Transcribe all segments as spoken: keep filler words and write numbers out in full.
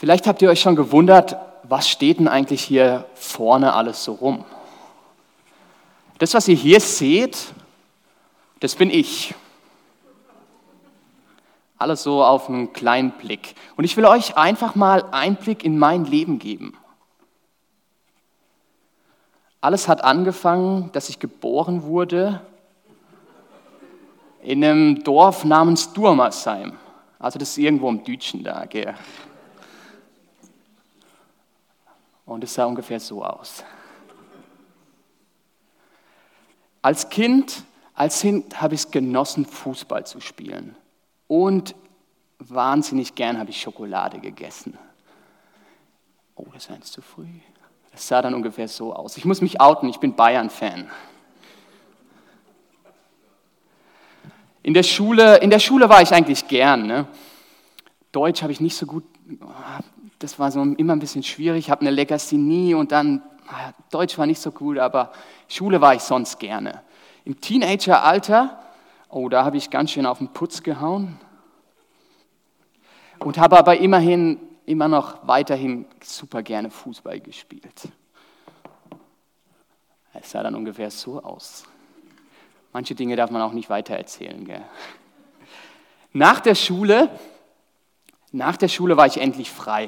Vielleicht habt ihr euch schon gewundert, was steht denn eigentlich hier vorne alles so rum? Das, was ihr hier seht, das bin ich. Alles so auf einen kleinen Blick. Und ich will euch einfach mal Einblick in mein Leben geben. Alles hat angefangen, dass ich geboren wurde in einem Dorf namens Durmersheim. Also das ist irgendwo im Dütschen da, gell? Und es sah ungefähr so aus. Als Kind, als Kind habe ich es genossen, Fußball zu spielen. Und wahnsinnig gern habe ich Schokolade gegessen. Oh, das war jetzt zu früh. Das sah dann ungefähr so aus. Ich muss mich outen, ich bin Bayern-Fan. In der Schule, in der Schule war ich eigentlich gern. Ne? Deutsch habe ich nicht so gut, das war so immer ein bisschen schwierig. Ich habe eine Legasthenie und dann, Deutsch war nicht so gut, aber Schule war ich sonst gerne. Im Teenageralter, oh, da habe ich ganz schön auf den Putz gehauen und habe aber immerhin immer noch weiterhin super gerne Fußball gespielt. Es sah dann ungefähr so aus. Manche Dinge darf man auch nicht weitererzählen, gell? Nach der Schule, nach der Schule war ich endlich frei.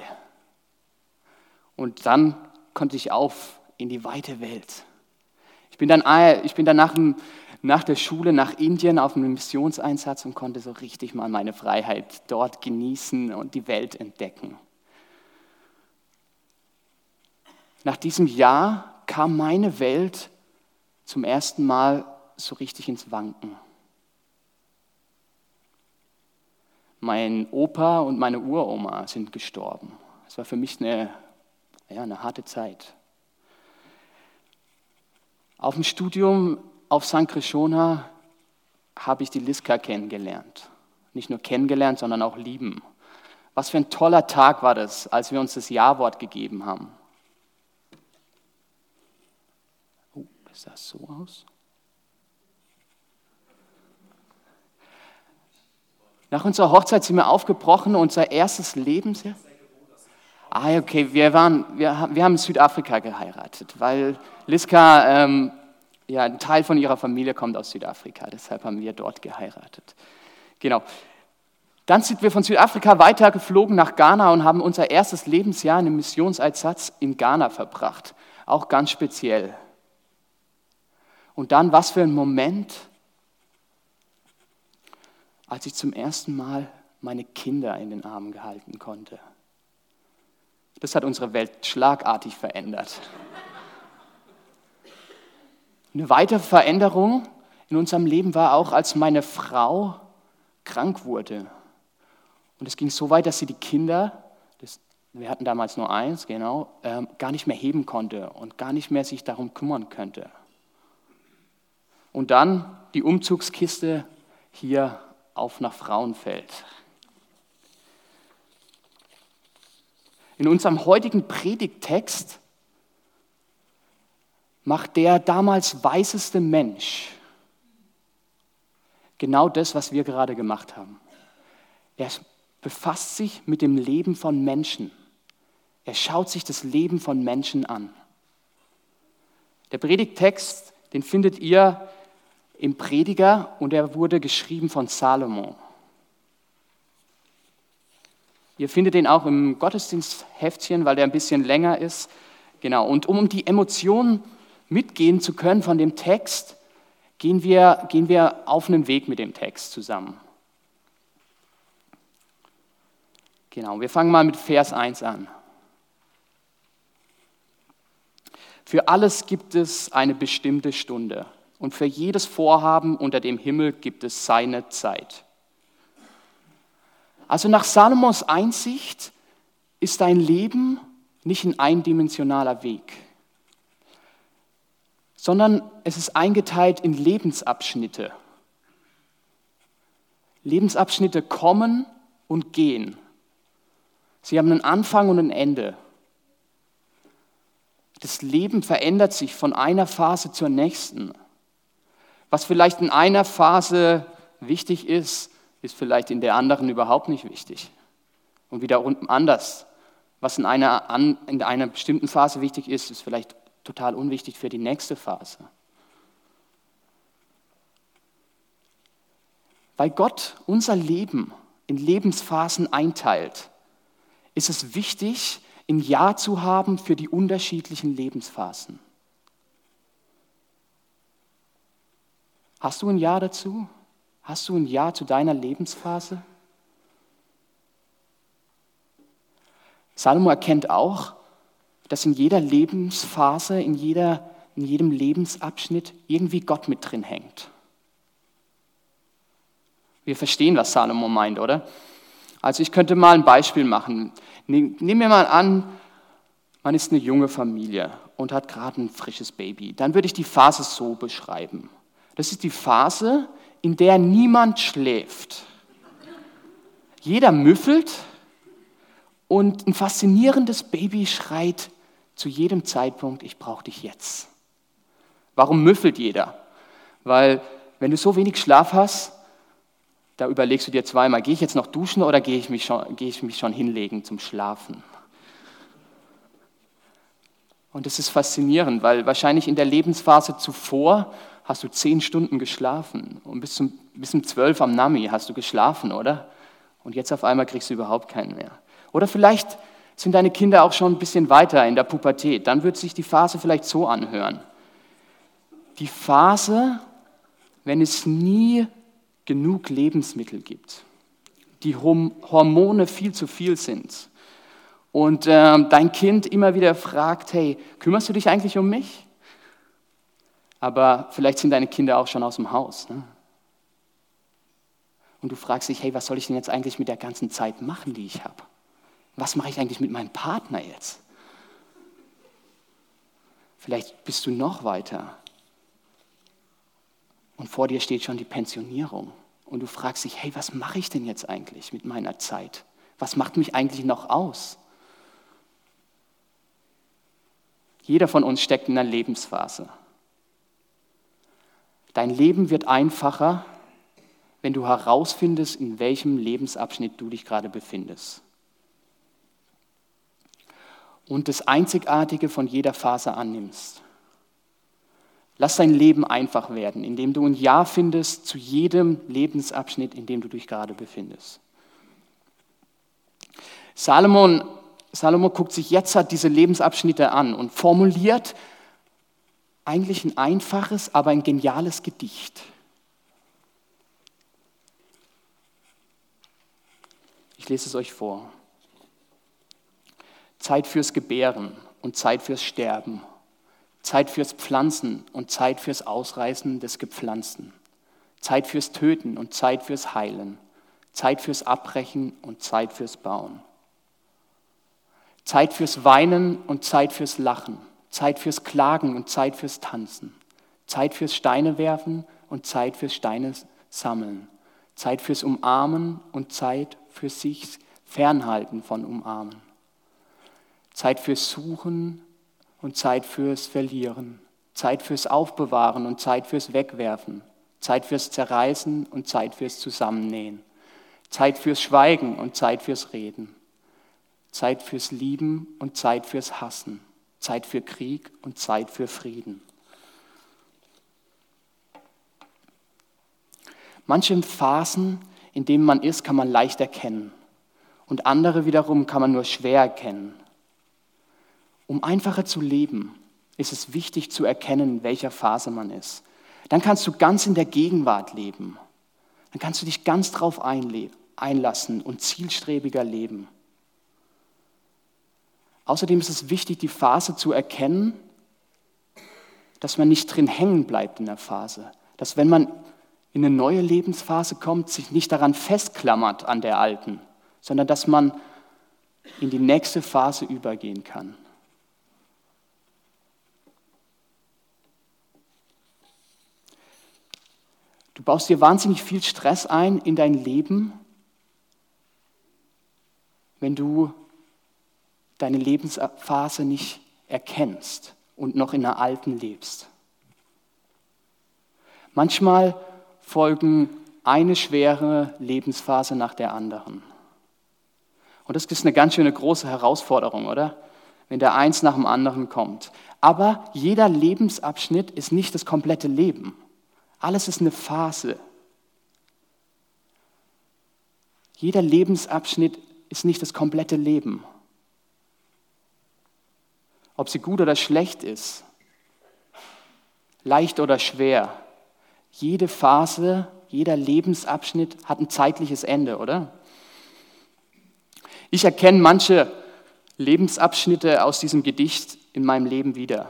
Und dann konnte ich auf in die weite Welt. Ich bin dann, ich bin dann nach, dem, nach der Schule nach Indien auf einen Missionseinsatz und konnte so richtig mal meine Freiheit dort genießen und die Welt entdecken. Nach diesem Jahr kam meine Welt zum ersten Mal so richtig ins Wanken. Mein Opa und meine Uroma sind gestorben. Es war für mich eine, ja, eine harte Zeit. Auf dem Studium auf Sankt Krishona habe ich die Liska kennengelernt. Nicht nur kennengelernt, sondern auch lieben. Was für ein toller Tag war das, als wir uns das Ja-Wort gegeben haben. Oh, das sah so aus. Nach unserer Hochzeit sind wir aufgebrochen, unser erstes Lebensjahr. Ah, okay, wir, waren, wir, wir haben in Südafrika geheiratet, weil Liska, ähm, ja, ein Teil von ihrer Familie kommt aus Südafrika, deshalb haben wir dort geheiratet. Genau. Dann sind wir von Südafrika weitergeflogen nach Ghana und haben unser erstes Lebensjahr in einem Missionseinsatz in Ghana verbracht, auch ganz speziell. Und dann, was für ein Moment, als ich zum ersten Mal meine Kinder in den Armen gehalten konnte. Das hat unsere Welt schlagartig verändert. Eine weitere Veränderung in unserem Leben war auch, als meine Frau krank wurde. Und es ging so weit, dass sie die Kinder, das, wir hatten damals nur eins, genau, ähm, gar nicht mehr heben konnte und gar nicht mehr sich darum kümmern könnte. Und dann die Umzugskiste hier auf nach Frauenfeld. In unserem heutigen Predigttext macht der damals weiseste Mensch genau das, was wir gerade gemacht haben. Er befasst sich mit dem Leben von Menschen. Er schaut sich das Leben von Menschen an. Der Predigttext, den findet ihr im Prediger und er wurde geschrieben von Salomo. Ihr findet den auch im Gottesdienstheftchen, weil der ein bisschen länger ist. Genau. Und um die Emotionen mitgehen zu können von dem Text, gehen wir, gehen wir auf einen Weg mit dem Text zusammen. Genau. Wir fangen mal mit Vers eins an. Für alles gibt es eine bestimmte Stunde und für jedes Vorhaben unter dem Himmel gibt es seine Zeit. Also nach Salomos Einsicht ist dein Leben nicht ein eindimensionaler Weg, sondern es ist eingeteilt in Lebensabschnitte. Lebensabschnitte kommen und gehen. Sie haben einen Anfang und ein Ende. Das Leben verändert sich von einer Phase zur nächsten. Was vielleicht in einer Phase wichtig ist, ist vielleicht in der anderen überhaupt nicht wichtig. Und wiederum anders. Was in einer, an, in einer bestimmten Phase wichtig ist, ist vielleicht total unwichtig für die nächste Phase. Weil Gott unser Leben in Lebensphasen einteilt, ist es wichtig, ein Ja zu haben für die unterschiedlichen Lebensphasen. Hast du ein Ja dazu? Hast du ein Ja zu deiner Lebensphase? Salomo erkennt auch, dass in jeder Lebensphase, in, jeder, in jedem Lebensabschnitt irgendwie Gott mit drin hängt. Wir verstehen, was Salomo meint, oder? Also ich könnte mal ein Beispiel machen. Nehmen wir mal an, man ist eine junge Familie und hat gerade ein frisches Baby. Dann würde ich die Phase so beschreiben. Das ist die Phase, in der niemand schläft. Jeder müffelt und ein faszinierendes Baby schreit zu jedem Zeitpunkt, ich brauche dich jetzt. Warum müffelt jeder? Weil wenn du so wenig Schlaf hast, da überlegst du dir zweimal, gehe ich jetzt noch duschen oder gehe ich mich schon, gehe ich mich schon hinlegen zum Schlafen? Und das ist faszinierend, weil wahrscheinlich in der Lebensphase zuvor hast du zehn Stunden geschlafen und bis, zum, bis um zwölf am Nami hast du geschlafen, oder? Und jetzt auf einmal kriegst du überhaupt keinen mehr. Oder vielleicht sind deine Kinder auch schon ein bisschen weiter in der Pubertät. Dann wird sich die Phase vielleicht so anhören. Die Phase, wenn es nie genug Lebensmittel gibt, die Hormone viel zu viel sind und äh, dein Kind immer wieder fragt, hey, kümmerst du dich eigentlich um mich? Aber vielleicht sind deine Kinder auch schon aus dem Haus. Ne? Und du fragst dich, hey, was soll ich denn jetzt eigentlich mit der ganzen Zeit machen, die ich habe? Was mache ich eigentlich mit meinem Partner jetzt? Vielleicht bist du noch weiter. Und vor dir steht schon die Pensionierung. Und du fragst dich, hey, was mache ich denn jetzt eigentlich mit meiner Zeit? Was macht mich eigentlich noch aus? Jeder von uns steckt in einer Lebensphase. Dein Leben wird einfacher, wenn du herausfindest, in welchem Lebensabschnitt du dich gerade befindest. Und das Einzigartige von jeder Phase annimmst. Lass dein Leben einfach werden, indem du ein Ja findest zu jedem Lebensabschnitt, in dem du dich gerade befindest. Salomon, Salomo guckt sich jetzt halt diese Lebensabschnitte an und formuliert eigentlich ein einfaches, aber ein geniales Gedicht. Ich lese es euch vor. Zeit fürs Gebären und Zeit fürs Sterben. Zeit fürs Pflanzen und Zeit fürs Ausreißen des Gepflanzten. Zeit fürs Töten und Zeit fürs Heilen. Zeit fürs Abbrechen und Zeit fürs Bauen. Zeit fürs Weinen und Zeit fürs Lachen. Zeit fürs Klagen und Zeit fürs Tanzen. Zeit fürs Steine werfen und Zeit fürs Steine sammeln. Zeit fürs Umarmen und Zeit fürs sich fernhalten von Umarmen. Zeit fürs Suchen und Zeit fürs Verlieren, Zeit fürs Aufbewahren und Zeit fürs Wegwerfen, Zeit fürs Zerreißen und Zeit fürs Zusammennähen, Zeit fürs Schweigen und Zeit fürs Reden, Zeit fürs Lieben und Zeit fürs Hassen, Zeit für Krieg und Zeit für Frieden. Manche Phasen, in denen man ist, kann man leicht erkennen und andere wiederum kann man nur schwer erkennen. Um einfacher zu leben, ist es wichtig zu erkennen, in welcher Phase man ist. Dann kannst du ganz in der Gegenwart leben. Dann kannst du dich ganz drauf einlassen und zielstrebiger leben. Außerdem ist es wichtig, die Phase zu erkennen, dass man nicht drin hängen bleibt in der Phase. Dass wenn man in eine neue Lebensphase kommt, sich nicht daran festklammert an der alten, sondern dass man in die nächste Phase übergehen kann. Du baust dir wahnsinnig viel Stress ein in dein Leben, wenn du deine Lebensphase nicht erkennst und noch in der alten lebst. Manchmal folgen eine schwere Lebensphase nach der anderen. Und das ist eine ganz schöne große Herausforderung, oder? Wenn der eins nach dem anderen kommt. Aber jeder Lebensabschnitt ist nicht das komplette Leben. Alles ist eine Phase. Jeder Lebensabschnitt ist nicht das komplette Leben. Ob sie gut oder schlecht ist, leicht oder schwer. Jede Phase, jeder Lebensabschnitt hat ein zeitliches Ende, oder? Ich erkenne manche Lebensabschnitte aus diesem Gedicht in meinem Leben wieder.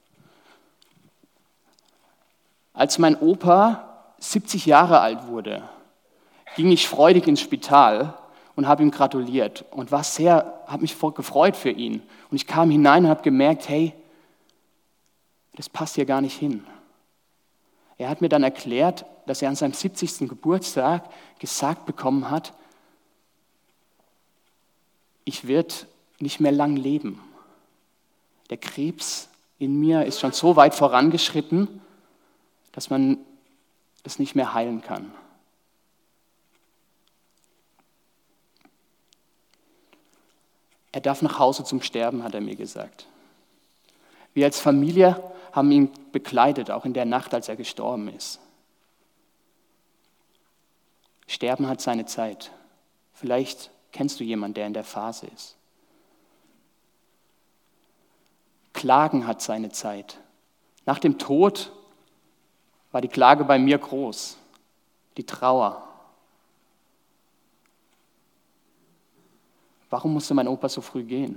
Als mein Opa siebzig Jahre alt wurde, ging ich freudig ins Spital und habe ihm gratuliert und war sehr, habe mich gefreut für ihn. Und ich kam hinein und habe gemerkt, hey, das passt hier gar nicht hin. Er hat mir dann erklärt, dass er an seinem siebzigsten Geburtstag gesagt bekommen hat, ich werde nicht mehr lang leben. Der Krebs in mir ist schon so weit vorangeschritten, dass man es nicht mehr heilen kann. Er darf nach Hause zum Sterben, hat er mir gesagt. Wir als Familie haben ihn begleitet, auch in der Nacht, als er gestorben ist. Sterben hat seine Zeit. Vielleicht kennst du jemanden, der in der Phase ist. Klagen hat seine Zeit. Nach dem Tod war die Klage bei mir groß, die Trauer. Warum musste mein Opa so früh gehen?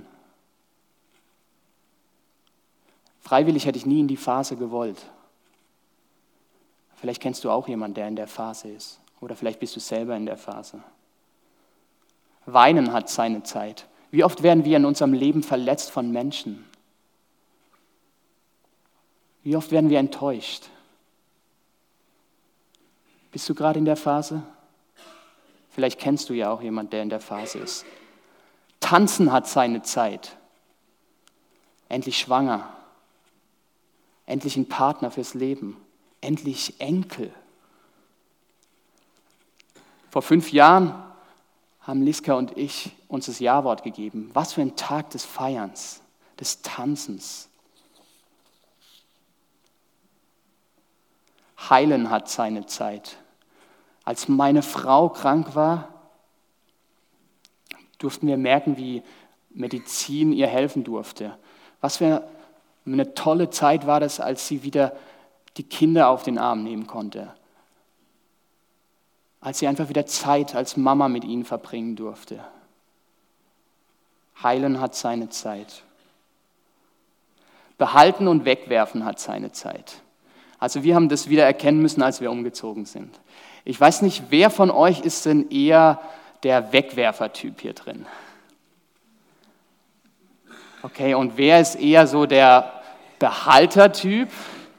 Freiwillig hätte ich nie in die Phase gewollt. Vielleicht kennst du auch jemanden, der in der Phase ist. Oder vielleicht bist du selber in der Phase. Weinen hat seine Zeit. Wie oft werden wir in unserem Leben verletzt von Menschen? Wie oft werden wir enttäuscht? Bist du gerade in der Phase? Vielleicht kennst du ja auch jemanden, der in der Phase ist. Tanzen hat seine Zeit. Endlich schwanger. Endlich ein Partner fürs Leben. Endlich Enkel. Vor fünf Jahren haben Liska und ich uns das Ja-Wort gegeben. Was für ein Tag des Feierns, des Tanzens. Heilen hat seine Zeit. Als meine Frau krank war, durften wir merken, wie Medizin ihr helfen durfte. Was für eine tolle Zeit war das, als sie wieder die Kinder auf den Arm nehmen konnte. Als sie einfach wieder Zeit als Mama mit ihnen verbringen durfte. Heilen hat seine Zeit. Behalten und wegwerfen hat seine Zeit. Also wir haben das wieder erkennen müssen, als wir umgezogen sind. Ich weiß nicht, wer von euch ist denn eher der Wegwerfer-Typ hier drin? Okay, und wer ist eher so der Behalter-Typ?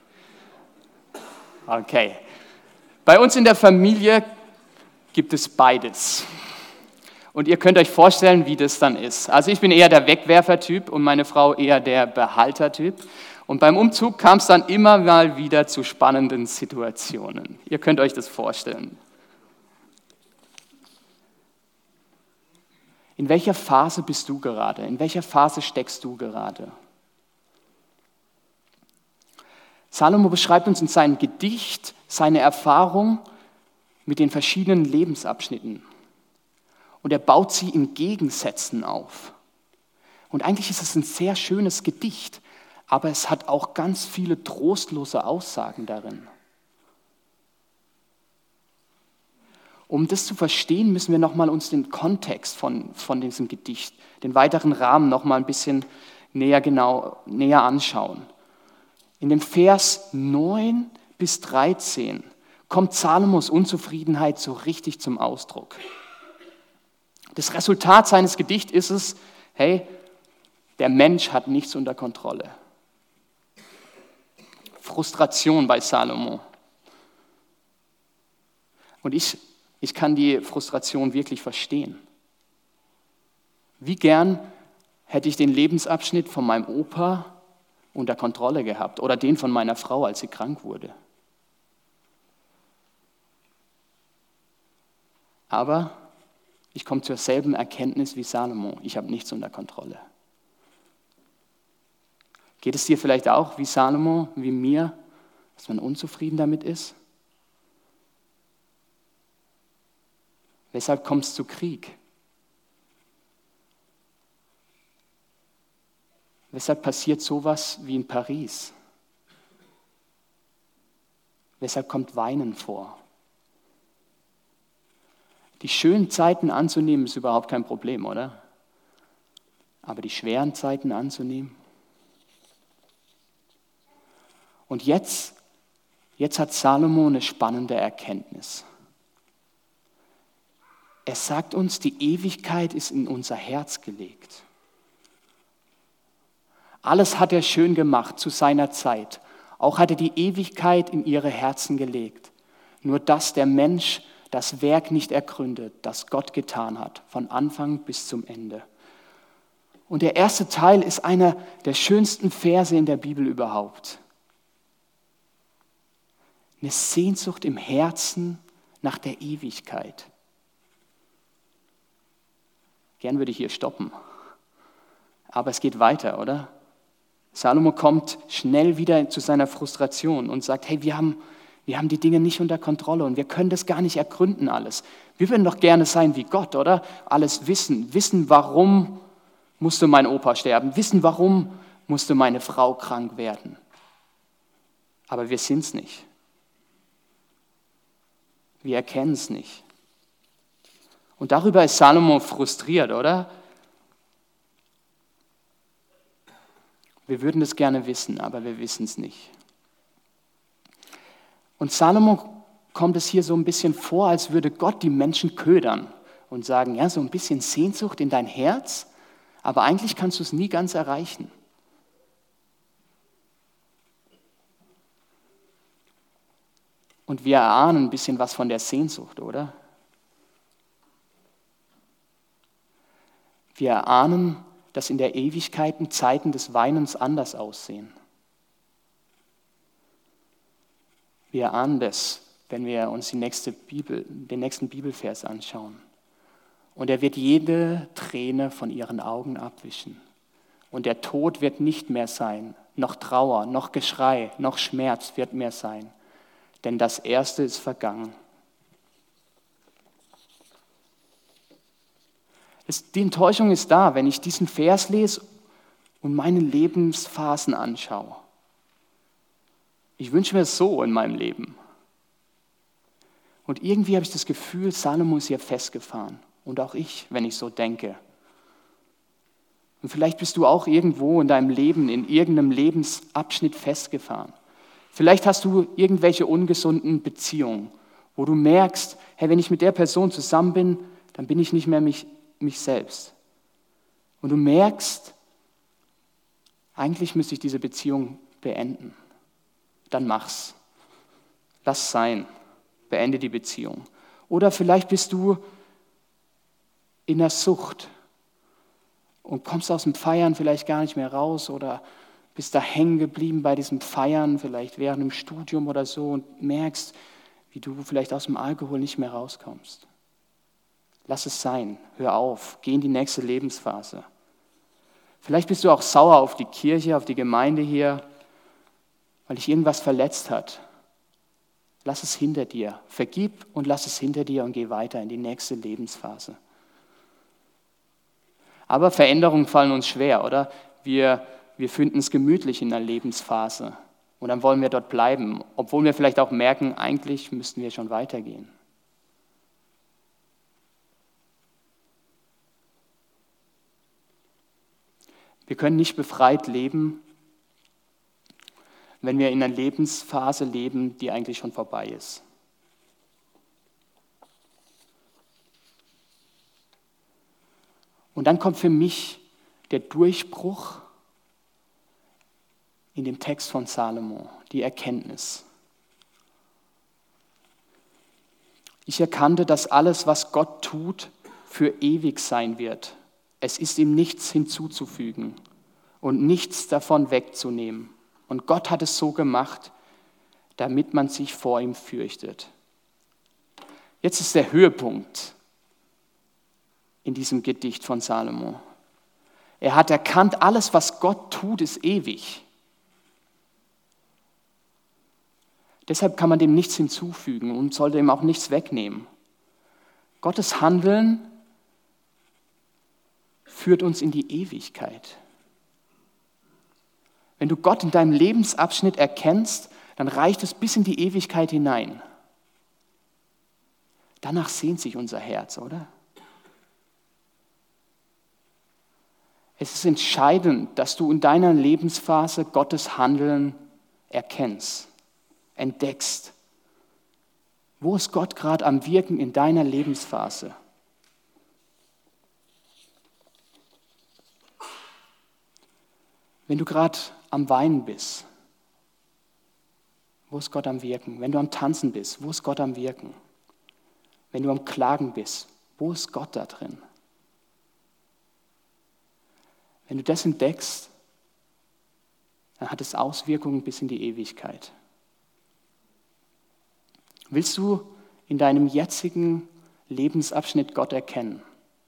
Okay. Bei uns in der Familie gibt es beides. Und ihr könnt euch vorstellen, wie das dann ist. Also ich bin eher der Wegwerfer-Typ und meine Frau eher der Behalter-Typ. Und beim Umzug kam es dann immer mal wieder zu spannenden Situationen. Ihr könnt euch das vorstellen. In welcher Phase bist du gerade? In welcher Phase steckst du gerade? Salomo beschreibt uns in seinem Gedicht seine Erfahrung mit den verschiedenen Lebensabschnitten. Und er baut sie in Gegensätzen auf. Und eigentlich ist es ein sehr schönes Gedicht, aber es hat auch ganz viele trostlose Aussagen darin. Um das zu verstehen, müssen wir nochmal uns den Kontext von, von diesem Gedicht, den weiteren Rahmen nochmal ein bisschen näher, genau, näher anschauen. In dem Vers neun bis dreizehn kommt Salomos Unzufriedenheit so richtig zum Ausdruck. Das Resultat seines Gedichts ist es, hey, der Mensch hat nichts unter Kontrolle. Frustration bei Salomo. Und ich, ich kann die Frustration wirklich verstehen. Wie gern hätte ich den Lebensabschnitt von meinem Opa unter Kontrolle gehabt oder den von meiner Frau, als sie krank wurde. Aber Ich komme zur selben Erkenntnis wie Salomo. Ich habe nichts unter Kontrolle. Geht es dir vielleicht auch wie Salomo, wie mir, dass man unzufrieden damit ist? Weshalb kommt es zu Krieg? Weshalb passiert sowas wie in Paris? Weshalb kommt Weinen vor? Die schönen Zeiten anzunehmen ist überhaupt kein Problem, oder? Aber die schweren Zeiten anzunehmen? Und jetzt, jetzt hat Salomo eine spannende Erkenntnis. Er sagt uns, die Ewigkeit ist in unser Herz gelegt. Alles hat er schön gemacht zu seiner Zeit. Auch hat er die Ewigkeit in ihre Herzen gelegt. Nur dass der Mensch das Werk nicht ergründet, das Gott getan hat, von Anfang bis zum Ende. Und der erste Teil ist einer der schönsten Verse in der Bibel überhaupt. Eine Sehnsucht im Herzen nach der Ewigkeit. Gern würde ich hier stoppen. Aber es geht weiter, oder? Salomo kommt schnell wieder zu seiner Frustration und sagt, hey, wir haben, wir haben die Dinge nicht unter Kontrolle und wir können das gar nicht ergründen alles. Wir würden doch gerne sein wie Gott, oder? Alles wissen. Wissen, warum musste mein Opa sterben. Wissen, warum musste meine Frau krank werden. Aber wir sind es nicht. Wir erkennen es nicht. Und darüber ist Salomo frustriert, oder? Wir würden es gerne wissen, aber wir wissen es nicht. Und Salomo kommt es hier so ein bisschen vor, als würde Gott die Menschen ködern und sagen, ja, so ein bisschen Sehnsucht in dein Herz, aber eigentlich kannst du es nie ganz erreichen. Und wir erahnen ein bisschen was von der Sehnsucht, oder? Wir erahnen, dass in der Ewigkeit Zeiten des Weinens anders aussehen. Wir erahnen das, wenn wir uns die nächste Bibel, den nächsten Bibelvers anschauen. Und er wird jede Träne von ihren Augen abwischen. Und der Tod wird nicht mehr sein, noch Trauer, noch Geschrei, noch Schmerz wird mehr sein. Denn das Erste ist vergangen. Die Enttäuschung ist da, wenn ich diesen Vers lese und meine Lebensphasen anschaue. Ich wünsche mir es so in meinem Leben. Und irgendwie habe ich das Gefühl, Salomo ist hier festgefahren. Und auch ich, wenn ich so denke. Und vielleicht bist du auch irgendwo in deinem Leben, in irgendeinem Lebensabschnitt festgefahren. Vielleicht hast du irgendwelche ungesunden Beziehungen, wo du merkst, hey, wenn ich mit der Person zusammen bin, dann bin ich nicht mehr mich mich selbst. Und du merkst, eigentlich müsste ich diese Beziehung beenden. Dann mach's. Lass sein. Beende die Beziehung. Oder vielleicht bist du in der Sucht und kommst aus dem Feiern vielleicht gar nicht mehr raus oder bist da hängen geblieben bei diesem Feiern, vielleicht während dem Studium oder so und merkst, wie du vielleicht aus dem Alkohol nicht mehr rauskommst. Lass es sein, hör auf, geh in die nächste Lebensphase. Vielleicht bist du auch sauer auf die Kirche, auf die Gemeinde hier, weil dich irgendwas verletzt hat. Lass es hinter dir, vergib und lass es hinter dir und geh weiter in die nächste Lebensphase. Aber Veränderungen fallen uns schwer, oder? Wir, wir finden es gemütlich in einer Lebensphase und dann wollen wir dort bleiben, obwohl wir vielleicht auch merken, eigentlich müssten wir schon weitergehen. Wir können nicht befreit leben, wenn wir in einer Lebensphase leben, die eigentlich schon vorbei ist. Und dann kommt für mich der Durchbruch in dem Text von Salomo, die Erkenntnis. Ich erkannte, dass alles, was Gott tut, für ewig sein wird. Es ist ihm nichts hinzuzufügen und nichts davon wegzunehmen. Und Gott hat es so gemacht, damit man sich vor ihm fürchtet. Jetzt ist der Höhepunkt. in diesem Gedicht von Salomo. Er hat erkannt, alles, was Gott tut, ist ewig. Deshalb kann man dem nichts hinzufügen und sollte ihm auch nichts wegnehmen. Gottes Handeln führt uns in die Ewigkeit. Wenn du Gott in deinem Lebensabschnitt erkennst, dann reicht es bis in die Ewigkeit hinein. Danach sehnt sich unser Herz, oder? Es ist entscheidend, dass du in deiner Lebensphase Gottes Handeln erkennst, entdeckst. Wo ist Gott gerade am Wirken in deiner Lebensphase? Wenn du gerade am Weinen bist, wo ist Gott am Wirken? Wenn du am Tanzen bist, wo ist Gott am Wirken? Wenn du am Klagen bist, wo ist Gott da drin? Wenn du das entdeckst, dann hat es Auswirkungen bis in die Ewigkeit. Willst du in deinem jetzigen Lebensabschnitt Gott erkennen?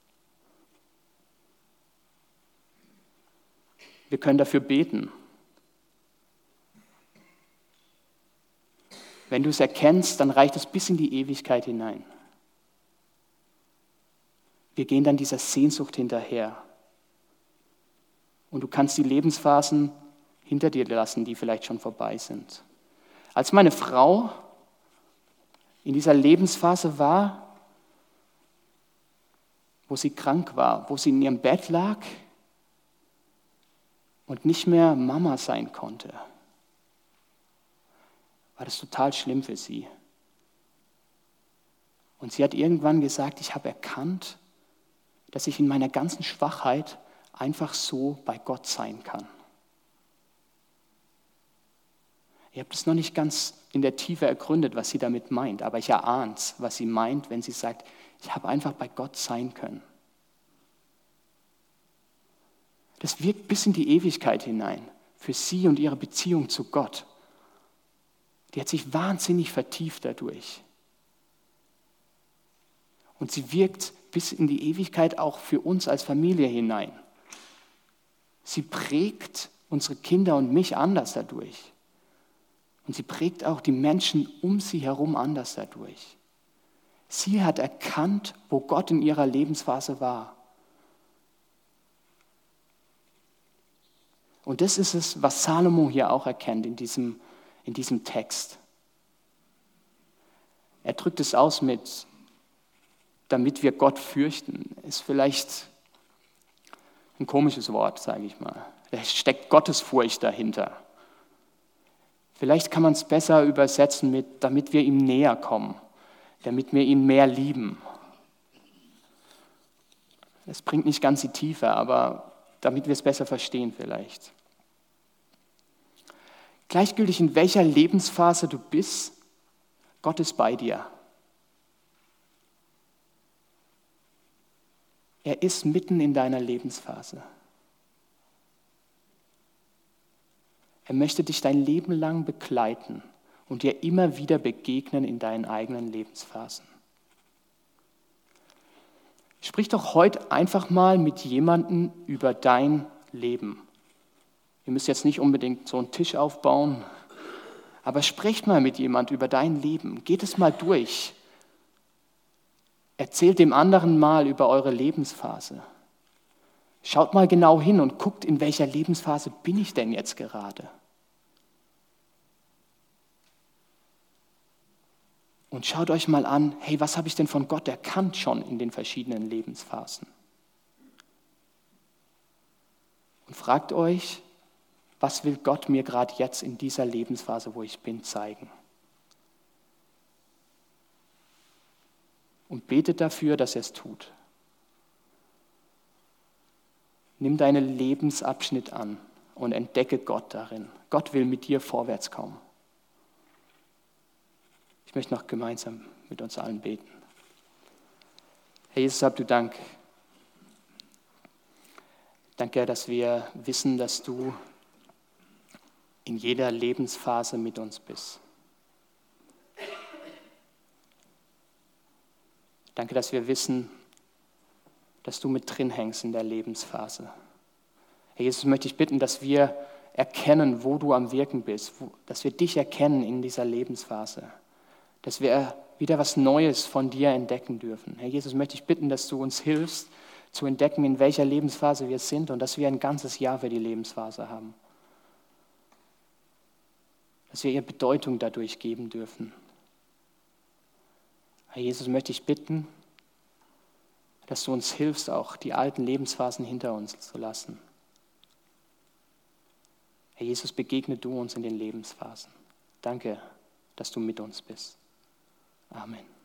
Wir können dafür beten. Wenn du es erkennst, dann reicht es bis in die Ewigkeit hinein. Wir gehen dann dieser Sehnsucht hinterher. Und du kannst die Lebensphasen hinter dir lassen, die vielleicht schon vorbei sind. Als meine Frau in dieser Lebensphase war, wo sie krank war, wo sie in ihrem Bett lag und nicht mehr Mama sein konnte, war das total schlimm für sie. Und sie hat irgendwann gesagt, ich habe erkannt, dass ich in meiner ganzen Schwachheit einfach so bei Gott sein kann. Ich habe das noch nicht ganz in der Tiefe ergründet, was sie damit meint, aber ich erahne es, was sie meint, wenn sie sagt, ich habe einfach bei Gott sein können. Das wirkt bis in die Ewigkeit hinein, für sie und ihre Beziehung zu Gott. Die hat sich wahnsinnig vertieft dadurch. Und sie wirkt bis in die Ewigkeit auch für uns als Familie hinein. Sie prägt unsere Kinder und mich anders dadurch. Und sie prägt auch die Menschen um sie herum anders dadurch. Sie hat erkannt, wo Gott in ihrer Lebensphase war. Und das ist es, was Salomo hier auch erkennt in diesem, in diesem Text. Er drückt es aus mit, damit wir Gott fürchten. Ist vielleicht ein komisches Wort, sage ich mal. Da steckt Gottesfurcht dahinter. Vielleicht kann man es besser übersetzen mit, damit wir ihm näher kommen, damit wir ihn mehr lieben. Das bringt nicht ganz die Tiefe, aber damit wir es besser verstehen vielleicht. Gleichgültig in welcher Lebensphase du bist, Gott ist bei dir. Er ist mitten in deiner Lebensphase. Er möchte dich dein Leben lang begleiten und dir immer wieder begegnen in deinen eigenen Lebensphasen. Sprich doch heute einfach mal mit jemandem über dein Leben. Ihr müsst jetzt nicht unbedingt so einen Tisch aufbauen, aber sprecht mal mit jemandem über dein Leben. Geht es mal durch. Erzählt dem anderen mal über eure Lebensphase. Schaut mal genau hin und guckt, in welcher Lebensphase bin ich denn jetzt gerade. Und schaut euch mal an, hey, was habe ich denn von Gott erkannt schon in den verschiedenen Lebensphasen? Und fragt euch, was will Gott mir gerade jetzt in dieser Lebensphase, wo ich bin, zeigen? Und betet dafür, dass er es tut. Nimm deinen Lebensabschnitt an und entdecke Gott darin. Gott will mit dir vorwärts kommen. Ich möchte noch gemeinsam mit uns allen beten. Herr Jesus, hab du Dank. Danke, dass wir wissen, dass du in jeder Lebensphase mit uns bist. Danke, dass wir wissen, dass du mit drin hängst in der Lebensphase. Herr Jesus, möchte ich bitten, dass wir erkennen, wo du am Wirken bist, wo, dass wir dich erkennen in dieser Lebensphase, dass wir wieder was Neues von dir entdecken dürfen. Herr Jesus, möchte ich bitten, dass du uns hilfst, zu entdecken, in welcher Lebensphase wir sind und dass wir ein ganzes Jahr für die Lebensphase haben. Dass wir ihr Bedeutung dadurch geben dürfen. Herr Jesus, möchte ich bitten, dass du uns hilfst, auch die alten Lebensphasen hinter uns zu lassen. Herr Jesus, begegne du uns in den Lebensphasen. Danke, dass du mit uns bist. Amen.